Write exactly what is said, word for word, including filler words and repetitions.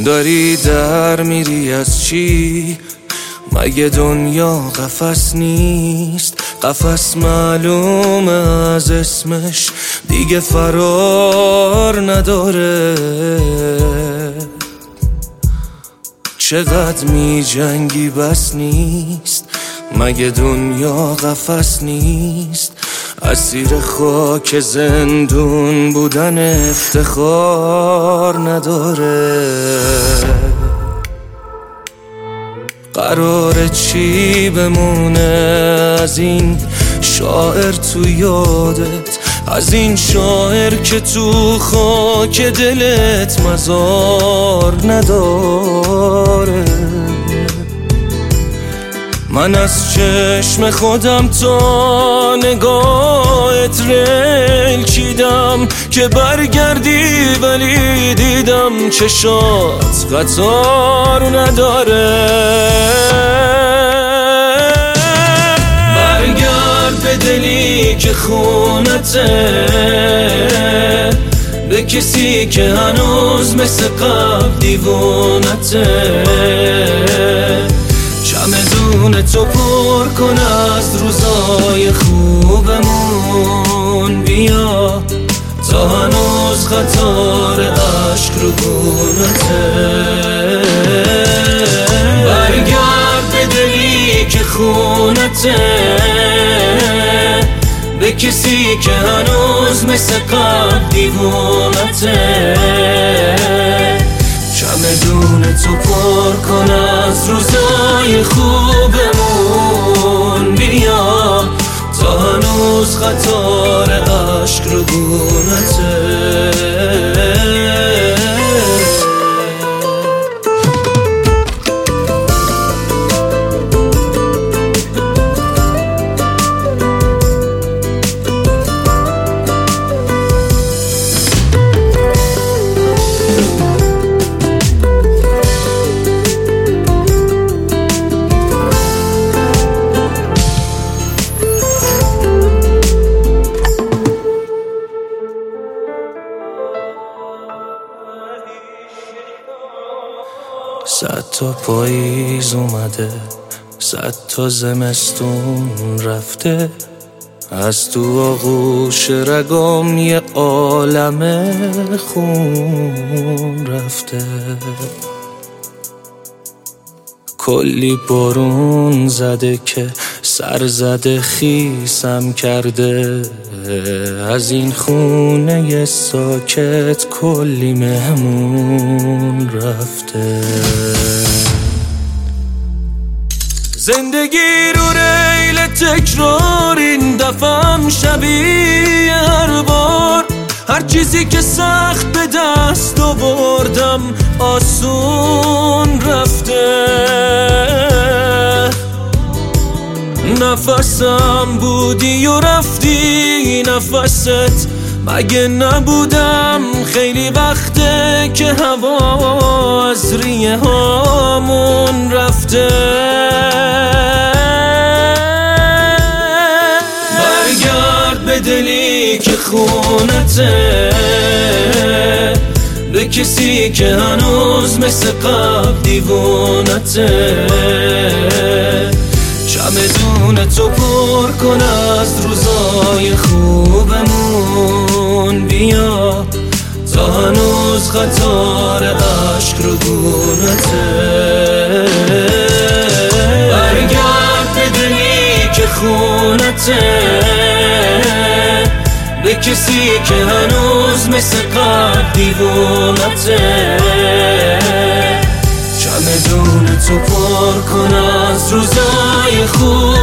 داری در میری از چی؟ مگه دنیا قفس نیست؟ قفس معلومه از اسمش دیگه فرار نداره. چقدر می جنگی بس نیست؟ مگه دنیا قفس نیست؟ اسیر خاک زندون بودن افتخار نداره. قراره چی بمونه از این شاعر تو یادت؟ از این شاعر که تو خاک دلت مزار نداره. من از چشم خودم تا نگاهت ریل چیدم که برگردی، ولی دیدم چشات قطار نداره. برگرد به دلی که خونته، به کسی که هنوز مثل قبل دیوونته. چمدون تو پر کن از روزای خوبمون، بیا تا هنوز خطار عشق رو گونته. برگرد به دلی که خونته، به کسی که هنوز مثل قبل دیوونته. چمدون تو پر کن از روزای خوبمون، بیا تا هنوز خطار عشق رو گونته. صد تا پاییز اومده، صد تا زمستون رفته، از تو آغوش رگام یه عالم خون رفته. کلی بارون زده که سر زده خیسم کرده، از این خونه ساکت کلی مهمون رفته. زندگی رو ریل تکرار، این دفعم شبیه هر بار. هر چیزی که سخت به دست آوردم آسون رفته. نفسم بودی و رفتی نفست، مگه نبودم خیلی وقته که هوا از ریه هامون رفته. برگرد به دلی که خونته، به کسی که هنوز مثل قبل دیوونته. چمدون تو پر کن از روزای خوبمون، بیا تا هنوز خطار عشق رو گونته. برگرد به دلی که خونته، به کسی که هنوز مثل قبل دیوونته. چمدون تو پر کن از روزای خوب